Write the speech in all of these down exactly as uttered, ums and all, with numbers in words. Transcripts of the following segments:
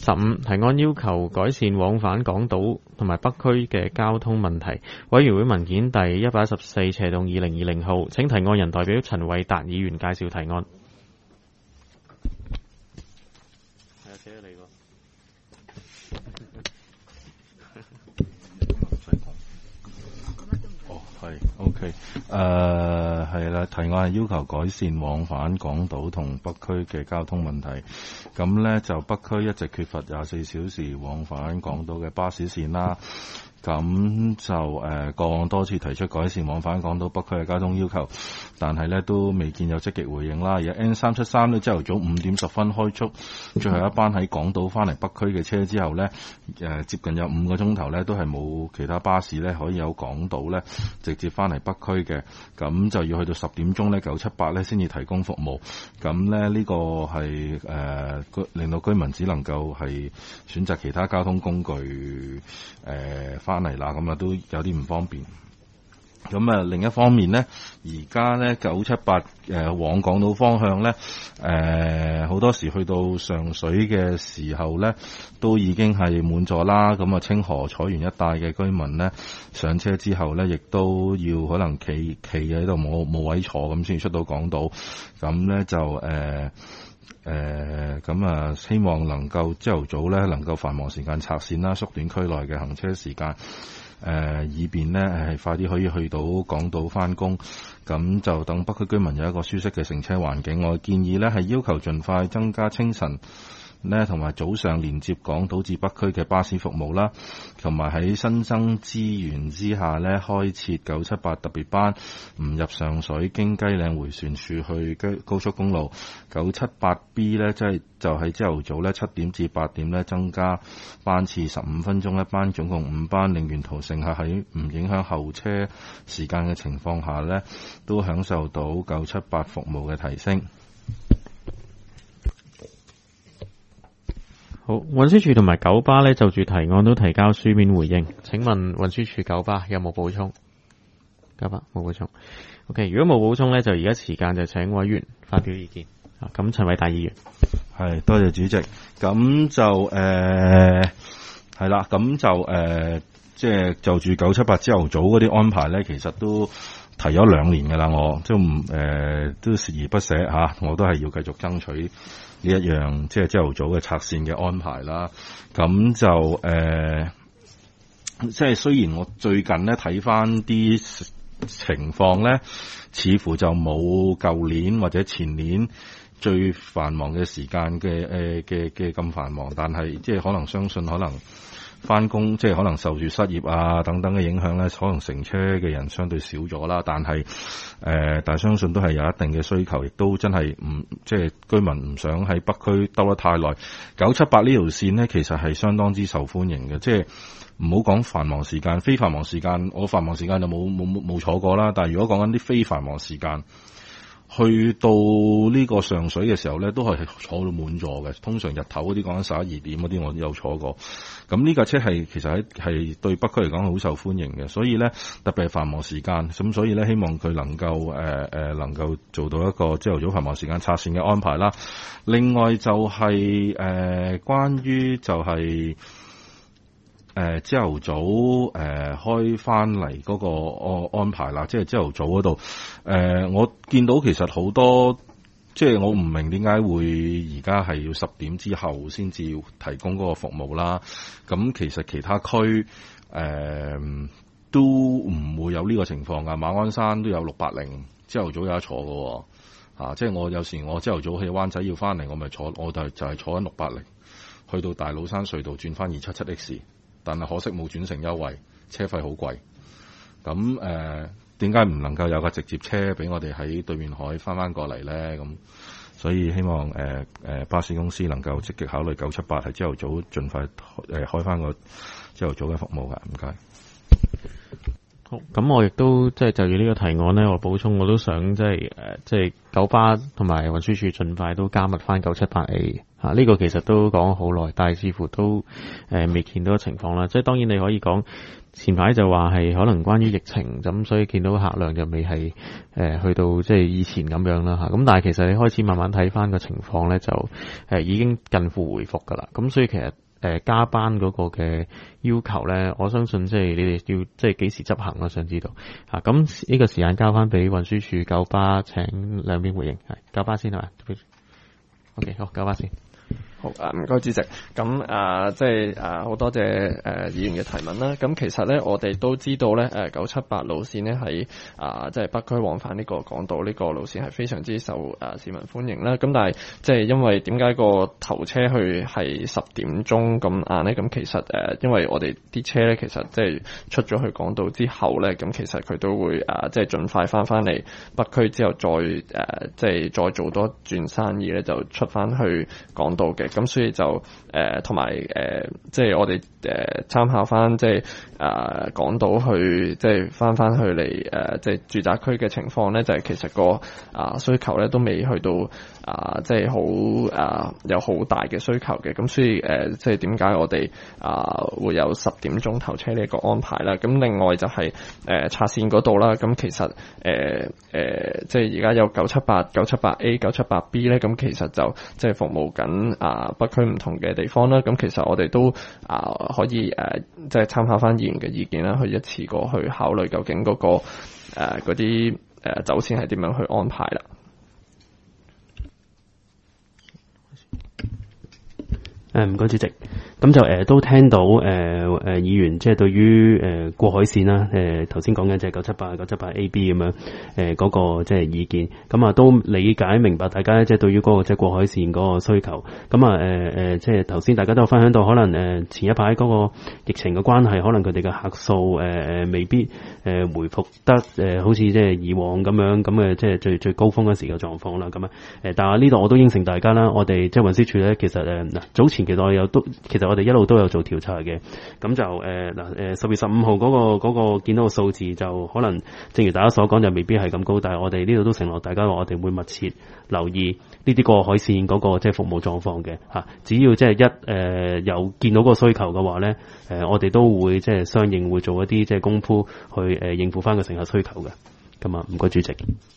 十五，提案要求改善往返港島同埋北區嘅交通問題。委員會文件第一百一十四斜動二零二零號，請提案人代表陳偉達議員介紹提案。係啊，寫咗你個。 哦，係 ，OK， 誒係啦，提案係要求改善往返港島同北區嘅交通問題。咁咧就北區一直缺乏廿四小時往返港島嘅巴士線啦。咁就誒過往多次提出改善往返港島北區嘅交通要求，但係咧都未見有積極回應啦。而家 N 三七三咧朝頭早五點十分開速，最後一班喺港島翻嚟北區嘅車之後咧，誒接近有五個鐘頭咧都係冇其他巴士咧可以有港島咧直接翻嚟北區嘅，咁就要去到十點鐘咧九七八咧先至提供服務。咁咧呢個係誒令到居民只能夠係選擇其他交通工具誒翻嚟啦，咁啊都有啲唔方便。咁啊另一方面咧，而家咧九七八誒往港島方向咧，誒、呃、好多時去到上水嘅時候咧，都已經係滿座啦。咁啊清河彩園一帶嘅居民咧上車之後咧，亦都要可能企企喺度冇冇位坐，咁先出到港島。咁咧就誒誒咁啊，希望能夠朝頭早咧能夠繁忙時間拆線啦，縮短區內嘅行車時間。誒、呃，以便咧係快啲可以去到港島翻工，咁就等北區居民有一個舒適嘅乘車環境。我建議咧係要求盡快增加清晨咧同埋早上連接港島至北區嘅巴士服務啦，同埋喺新增資源之下咧開設九七八特別班，唔入上水經雞嶺迴旋處去高速公路。九七八 B 咧即係就係朝頭早咧七點至八點咧增加班次十五分鐘一班，總共五班，令沿途乘客喺唔影響候車時間嘅情況下咧，都享受到九七八服務嘅提升。 好，運輸署同埋九巴咧就住提案都提交書面回應。請問運輸署九巴有冇補充？九巴冇補充。OK， 如果冇補充咧，就而家時間就請委員發表意見。啊，咁陳偉達議員。 係，多謝主席。咁就誒係啦，咁就誒即係就住九七八朝頭早嗰啲安排咧，其實都提咗兩年㗎啦，我即係唔誒都鍥而不捨嚇、啊，我都係要繼續爭取呢一樣即係朝頭早嘅拆線嘅安排啦。咁就誒、呃、即係雖然我最近咧睇翻啲情況咧，似乎就冇舊年或者前年最繁忙嘅時間嘅誒嘅嘅咁繁忙，但係即係可能相信可能翻工即係可能受住失業啊等等嘅影響咧，可能乘車嘅人相對少咗啦。但係誒、呃，但係相信都係有一定嘅需求，亦都真係唔即係居民唔想喺北區兜得太耐。九七八呢條線呢，其實係相當之受歡迎嘅，即係唔好講繁忙時間，非繁忙時間我繁忙時間就冇冇冇冇坐過啦。但係如果講緊啲非繁忙時間，去到呢個上水嘅時候咧，都係坐到滿座嘅。通常日頭嗰啲講緊十一二點嗰啲，我都有坐過。咁呢架車係其實喺係對北區嚟講好受歡迎嘅，所以咧特別係繁忙時間，咁所以咧希望佢能夠誒誒、呃、能夠做到一個朝頭早繁忙時間拆線嘅安排啦。另外就係、是、誒、呃、關於就係、是。誒朝頭早誒、呃、開翻嚟嗰個安排啦，即係朝頭早嗰度誒，我見到其實好多即係我唔明點解會而家係要十點之後先至要提供嗰個服務啦。咁其實其他區誒、呃、都唔會有呢個情況㗎。馬鞍山都有六八零朝頭早有得坐㗎喎，啊，即係我有時我朝頭早去灣仔要翻嚟，我咪坐我就就係坐緊六八零去到大老山隧道轉翻二七七 X。但係可惜冇轉乘優惠，車費好貴。咁誒點解唔能夠有個直接車俾我哋喺對面海翻翻過嚟咧？咁所以希望誒誒、呃、巴士公司能夠積極考慮九七八係朝頭早盡快誒、呃、開翻個朝頭早嘅服務㗎。唔該。 好，咁我亦都即係就住呢個提案咧，我補充我都想即係誒即係九巴同埋運輸署盡快都加密翻九七八 A 啊，呢、這個其實都講咗好耐，但係似乎都誒未見到嘅情況啦。即係當然你可以講前排就話係可能關於疫情咁，所以見到客量就未係誒、呃、去到即係以前咁樣啦嚇。咁但係其實你開始慢慢睇翻個情況咧，就誒、呃、已經近乎回復㗎啦。咁所以其實誒、呃、加班嗰個嘅要求咧，我相信即係你哋要即係幾時執行啦，想知道嚇。咁、啊、呢個時間交翻俾運輸署九巴請兩邊回應，係九巴先係嘛 ？OK， 好，九巴先。 好啊，唔該主席。咁啊，即係啊，好多謝誒、呃、議員嘅提問啦。咁其實咧，我哋都知道咧，誒九七八路線咧喺啊，即係北區往返呢個港島呢個路線係非常之受誒、啊、市民歡迎啦。咁但係即係因為點解個頭車去係十點鐘咁晏咧？咁其實誒、呃，因為我哋啲車咧，其實即係出咗去港島之後咧，咁其實佢都會啊，即係盡快翻翻嚟北區之後再誒、啊，即係再做多轉生意咧，就出翻去港島嘅。咁所以就誒同埋誒，即係我哋誒參考翻即係啊港島去即係翻翻去嚟誒，即係住宅區嘅情況咧，就係、是、其實個啊需求咧都未去到啊，即係好啊有好大嘅需求嘅。咁所以誒、呃，即係點解我哋啊會有十點鐘頭車呢一個安排啦？咁另外就係、是、誒、呃、拆線嗰度啦。咁其實誒誒、呃呃，即係而家有九七八、九七八 A、九七八 B 咧，咁其實就即係服務緊啊。北區唔同嘅地方啦，咁其實我哋都啊、呃、可以誒、呃，即係參考翻議員嘅意見啦，去一次過去考慮究竟嗰、那個誒嗰啲誒走線係點樣去安排啦。 誒唔該主席，咁就誒、呃、都聽到誒誒、呃、議員即係對於誒、呃、過海線啦，誒頭先講緊就係九七八、九七八 A、B 咁樣誒嗰個即係意見，咁啊都理解明白大家即係對於嗰、那個即係過海線嗰個需求，咁啊誒誒即係頭先大家都有分享到，可能誒、呃、前一排嗰個疫情嘅關係，可能佢哋嘅客數誒誒未必誒、呃、回復得誒、呃、好似即係以往咁樣咁嘅即係最最高峰嗰時嘅狀況啦，咁啊誒但係呢度我都應承大家啦，我哋即係運輸署咧，其實誒嗱、呃、早前。其實我哋有都，其實我哋一路都有做調查嘅，咁就誒嗱誒十月十五號嗰個嗰、嗰個見到個數字就可能，正如大家所講就未必係咁高，但係我哋呢度都承諾大家話我哋會密切留意呢啲過海線嗰、嗰個即係服務狀況嘅嚇，只要即係一誒、呃、有見到個需求嘅話咧，誒、呃、我哋都會即係相應會做一啲即係功夫去誒、呃、應付翻個乘客需求嘅，咁啊唔該主席。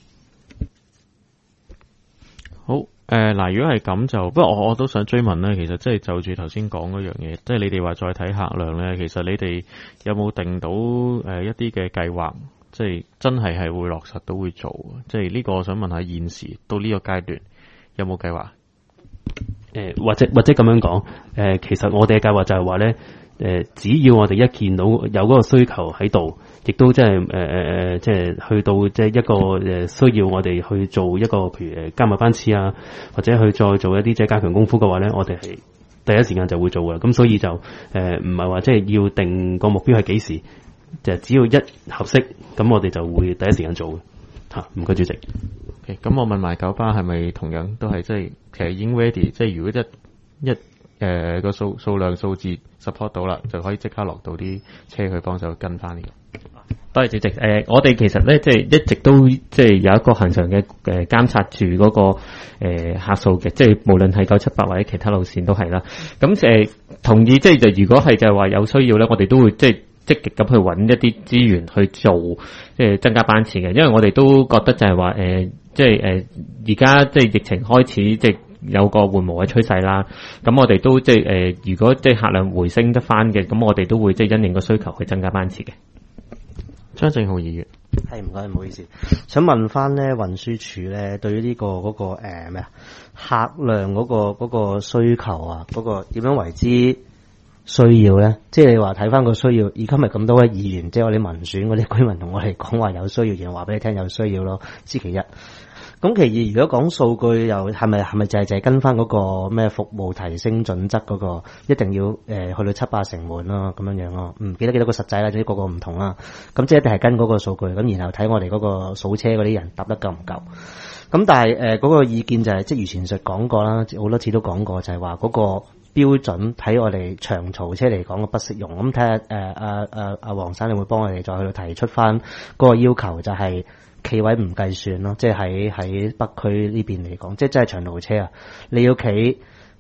好，誒、呃、嗱，如果係咁就，不過我我都想追問咧，其實即係就住頭先講嗰樣嘢，即係你哋話再睇客量咧，其實你哋有冇定到誒、呃、一啲嘅計劃，即係真係係會落實到會做，即係呢個我想問下現時到呢個階段有冇計劃？誒、 呃、或者或者咁樣講，誒、呃、其實我哋嘅計劃就係話咧，誒、呃、只要我哋一見到有嗰個需求喺度。亦都即係誒誒誒，即係去到即係一個誒需要我哋去做一個譬如誒加密班次啊，或者去再做一啲即係加強功夫嘅話咧，我哋係第一時間就會做嘅。咁所以就誒唔係話即係要定個目標係幾時，就只要一合適，咁我哋就會第一時間做嘅。嚇，唔該主席。 咁、okay, 我問埋九巴係咪同樣都係即係其實已經 ready，即係如果一一誒個數數量數字 support 到啦，就可以即刻落到啲車去幫手跟翻呢個。 多謝主席。誒、呃，我哋其實咧，即係一直都即係有一個恆常嘅誒監察住嗰、那個誒、呃、客數嘅，即係無論係九七八或者其他路線都係啦。咁誒、呃、同意，即係就如果係就係話有需要咧，我哋都會即係積極咁去揾一啲資源去做，即係增加班次嘅。因為我哋都覺得就係話誒，即係誒而家即係疫情開始即係有個緩和嘅趨勢啦。咁我哋都即係誒、呃，如果即係客量回升得翻嘅，咁我哋都會即係因應個需求去增加班次嘅。 張正浩議員， 係唔該，唔好意思，想問翻咧運輸署咧，對於呢、這個嗰、那個誒咩啊客量嗰、那個嗰、那個需求啊，嗰、那個點樣為之需要咧？即係你話睇翻個需要，而今日咁多位議員，即係我哋民選嗰啲居民同我哋講話有需要，然後話俾你聽有需要咯，知其一。咁其二，如果講數據又係咪係咪就係就係跟翻嗰個咩服務提升準則嗰個，一定要誒、呃、去到七八成滿咯，咁樣樣咯，唔記得幾多個實際啦，總之個個唔同啦。咁即係一定係跟嗰個數據，咁然後睇我哋嗰個數車嗰啲人搭得夠唔夠。咁但係誒嗰個意見就係、是、即如前述講過啦，好多次都講過，就係話嗰個標準睇我哋長途車嚟講嘅不適用。咁睇下誒阿阿阿黃生，你會幫我哋再去到提出翻嗰個要求，就係、是。企位唔計算咯，即係喺喺北區呢邊嚟講，即係真係長途車啊！你要企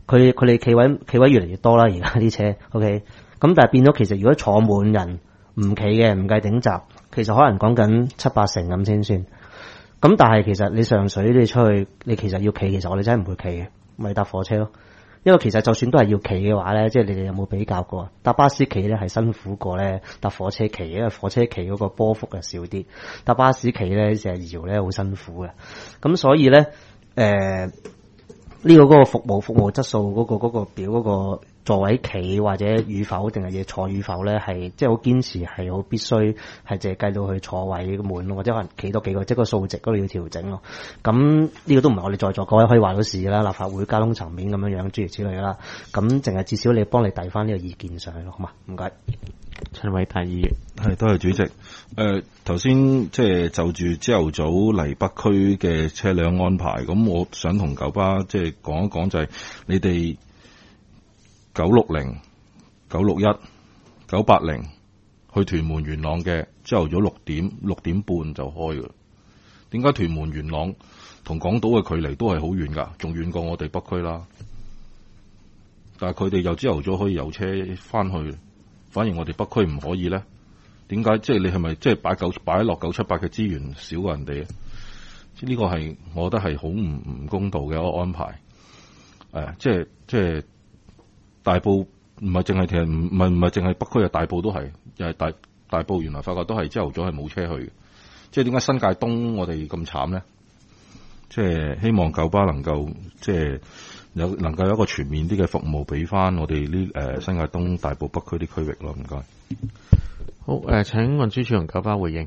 佢佢哋企位企位越嚟越多啦，而家啲車 OK， 咁但係變咗其實如果坐滿人唔企嘅，唔計頂閘，其實可能講緊七八成咁先算。咁但係其實你上水你出去，你其實要企，其實我哋真係唔會企嘅，咪搭火車咯。因為其實就算都係要企嘅話咧，即係你哋有冇比較過？搭巴士企咧係辛苦過咧搭火車企，因為火車企嗰個波幅係少啲，搭巴士企咧成日搖咧好辛苦嘅。咁所以咧，誒、呃、呢、這個嗰個服務服務質素嗰、那個嗰、那個表嗰、那個座位企或者與否定係嘢坐與否咧，係即係好堅持係好必須係淨係計到去坐位滿咯，或者可能企多幾個，即係個數值嗰度要調整咯。咁呢個都唔係我哋在座各位可以話到事啦，立法會交通層面咁樣樣諸如此類啦。咁淨係至少你幫你遞翻呢個意見上去咯，好嘛？唔該。 陳偉泰議員， 係多謝主席。誒頭先即係就住朝頭早嚟北區嘅車輛安排，咁我想同九巴即係講一講，就係你哋九六零、九六一、九八零去屯門元朗嘅朝頭早六點六點半就開㗎。點解屯門元朗同港島嘅距離都係好遠㗎？仲遠過我哋北區啦。但係佢哋又朝頭早可以有車翻去，反而我哋北區唔可以咧？點解？即係你係咪即係擺九擺落九七八嘅資源少過人哋？呢個係我覺得係好唔唔公道嘅一個安排。誒，即係即係。大埔唔係淨係其實唔唔係唔係淨係北區啊，大埔都係，又係大大埔原來發覺都係朝頭早係冇車去嘅，即係點解新界東我哋咁慘咧？即係希望九巴能夠即係有能夠有一個全面啲嘅服務俾翻我哋呢誒新界東大埔北區啲區域咯，唔該。 好誒、呃，請運輸署同九巴回應。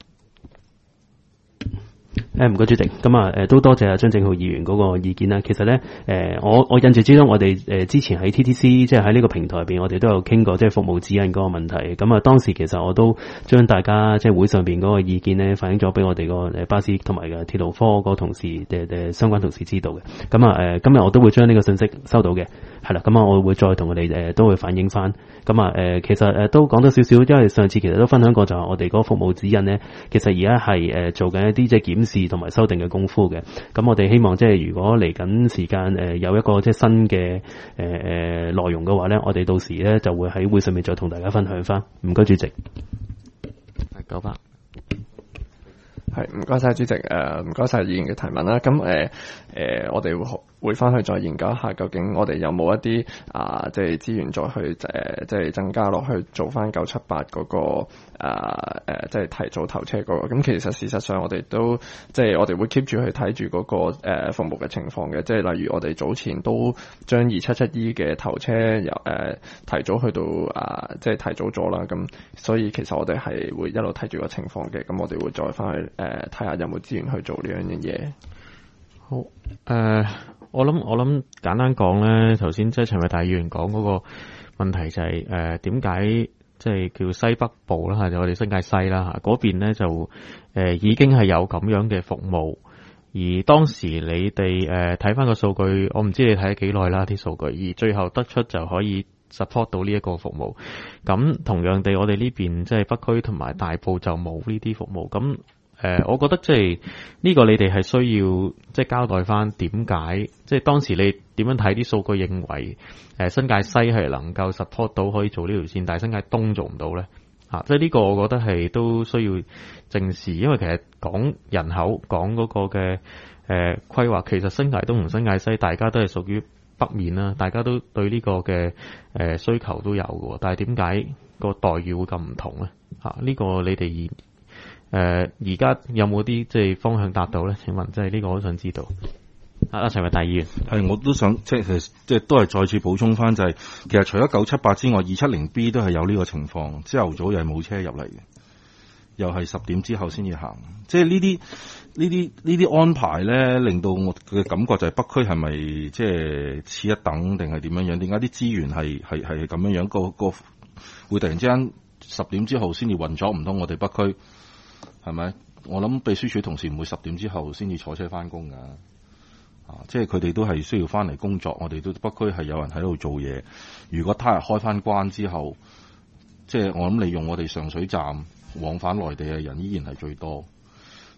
誒唔該主席，咁啊誒都多謝阿張正浩議員嗰個意見啦。其實咧誒、呃、我我印象之中，我哋誒、呃、之前喺 T T C 即係喺呢個平台入邊，我哋都有傾過即係服務指引嗰個問題。咁啊當時其實我都將大家即係會上邊嗰個意見咧反映咗俾我哋個誒巴士同埋嘅鐵路科個同事誒誒相關同事知道嘅。咁啊誒今日我都會將呢個信息收到嘅，係啦。咁啊我會再同佢哋誒都會反映翻。咁啊誒其實誒都講多少少，因為上次其實都分享過就係我哋嗰個服務指引咧，其實而家係誒做緊一啲即係檢視同埋修訂嘅功夫嘅。咁我哋希望即係如果嚟緊時間誒有一個即係新嘅誒誒內容嘅話咧，我哋到時咧就會喺會上面再同大家分享翻。唔該主席。 九巴。 係唔該晒主席，誒唔該晒議員嘅提問啦。咁誒誒，我哋會會翻去再研究一下，究竟我哋有冇一啲啊，即係資源再去誒、呃，即係增加落去做翻九七八嗰個誒、呃呃、即係提早投車嗰、那個。咁其實事實上我哋都即係我哋會 keep 住去睇住嗰個誒、呃、服務嘅情況嘅。即係例如我哋早前都將二七七 E 嘅投車由誒、呃、提早去到啊、呃，即係提早咗啦。咁所以其實我哋係會一路睇住個情況嘅。咁我哋會再翻去誒睇下有冇資源去做呢樣嘢嘢。 好誒。呃我諗我諗簡單講咧，頭先即係陳偉大議員講嗰個問題就係誒點解即係叫西北部啦吓，就我哋新界西啦吓，嗰邊咧就誒、呃、已經係有咁樣嘅服務，而當時你哋誒睇翻個數據，我唔知你睇咗幾耐啦啲數據，而最後得出就可以 support 到呢一個服務。咁同樣地，我哋呢邊即係北區同埋大埔就冇呢啲服務。咁誒、呃，我覺得即係呢個你哋係需要即係交代翻點解，即係當時你點樣睇啲數據認為誒、呃、新界西係能夠 support 到可以做呢條線，但係新界東做唔到咧？啊，即係呢個我覺得係都需要正視，因為其實講人口講嗰個嘅誒規劃，其實新界東同新界西大家都係屬於北面啦，大家都對呢個嘅誒、呃、需求都有嘅，但係點解個待遇會咁唔同咧？啊，呢、這個你哋誒，而家、呃、有冇啲即係方向達到咧？請問，即係呢個我都想知道。啊，阿陳偉大議員， 係我都想即係即係都係再次補充翻、就是，就係其實除咗九七八之外，二七零 B 都係有呢個情況，朝頭早又係冇車入嚟嘅，又係十點之後先至行。即係呢啲呢啲呢啲安排咧，令到我嘅感覺就係北區係咪即係次一等定係點樣樣？點解啲資源係係係咁樣樣？個個會突然之間十點之後先至運作唔通？我哋北區係咪？我諗秘書處同事唔會十點之後先至坐車翻工噶，啊，即係佢哋都係需要翻嚟工作。我哋都北區係有人喺度做嘢。如果他日開翻關之後，即係我諗利用我哋上水站往返內地嘅人依然係最多。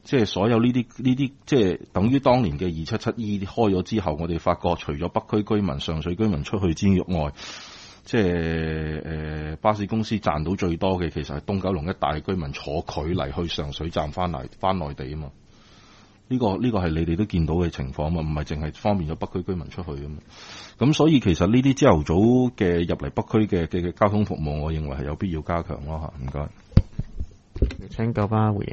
即係所有呢啲呢啲，即係等於當年嘅二七七 E 開咗之後，我哋發覺除咗北區居民、上水居民出去之外，即係誒、呃、巴士公司賺到最多嘅，其實係東九龍一帶居民坐佢嚟去上水站翻嚟翻內地啊嘛。呢、這個呢、這個係你哋都見到嘅情況啊嘛，唔係淨係方便咗北區居民出去啊嘛。咁所以其實呢啲朝頭早嘅入嚟北區嘅嘅嘅交通服務，我認為係有必要加強咯嚇。唔該， 請九巴回應。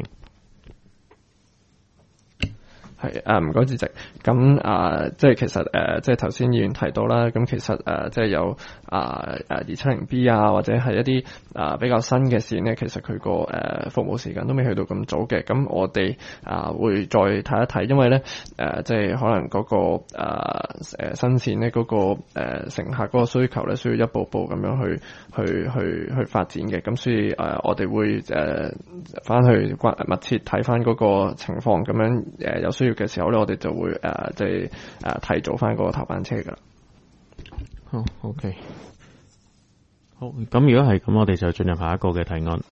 係誒唔該主席，咁啊即係其實誒、呃、即係頭先議員提到啦，咁其實誒、呃、即係有啊誒二七零 B 啊，或者係一啲啊、呃、比較新嘅線咧，其實佢個誒服務時間都未去到咁早嘅，咁我哋啊、呃、會再睇一睇，因為咧誒、呃、即係可能嗰、那個誒誒、呃、新線咧嗰、那個誒、呃、乘客嗰個需求咧，需要一步步咁樣去去去去發展嘅，咁所以誒、呃、我哋會誒翻、呃、去關密切睇翻嗰個情況，咁樣誒、呃、有需要嘅時候咧，我哋就會誒即係誒提早翻嗰個頭班車噶啦。 好 ，OK，好，咁如果係咁，我哋就進入下一個嘅提案。